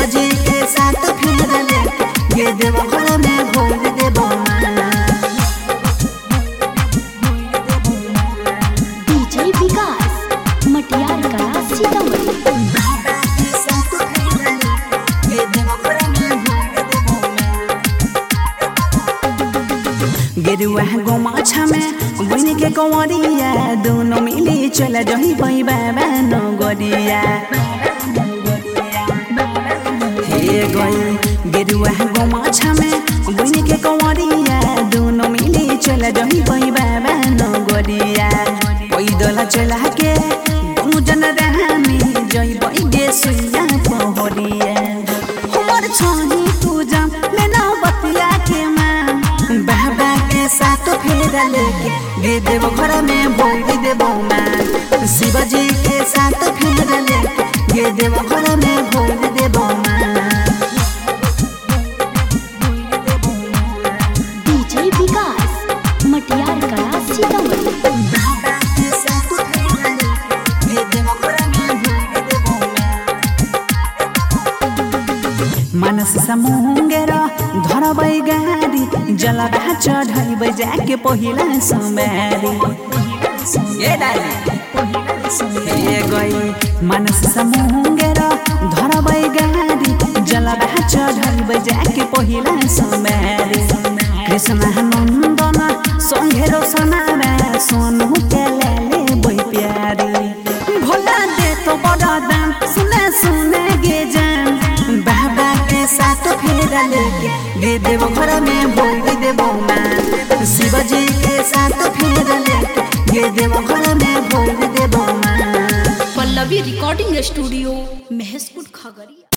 शिवजी के साथ फेरा लेके ये देव घर में भोर देबो माँ। डीजे विकास मटियार कला सीतामढ़ी। गेरुआ गोमाछा में बन के कंवरिया दोनों मिली चल जही बई बाबा नगरिया। हे गई गेरुआ गोमाछा में बन के कंवरिया दोनों मिली चल जही बई बाबा नगरिया। पैदल चला के दोनों जन रानी जई बई गे सुइया पहरिया। हमर छही पूजा लेना बतिया के मां बाबा के साथ फेरा लेके गे देव घर में भोर देबो माँ। शिवजी के साथ फेरा लेके गे देव घर में भोर देबो माँ। डीजे विकास मटियार कला सीतामढ़ी। बाबा के साथ फेरा लेके गे देव घर में भोर देबो माँ। मनस समूंगेर धरबै गाड़ी जलवा चढ़ैबै जाके पहिला सोमवारी। ए डाली ए गई मनस समूंगेर धरबै गाड़ी जलवा चढ़ैबै जाके पहिला सोमवारी। कृष्ण नंदन संघेरो सनावा सोनू के लेले बई प्यारी। भोला दे तो बड़ा दाम सुने सुने गे जान बाबा के साथ फेरा लेके गे देव घर में भोर देबो माँ। शिवजी के साथ फेरा लेके गे देव घर में भोर देबो माँ। Pallavi recording studio Mahaspur Khagaria.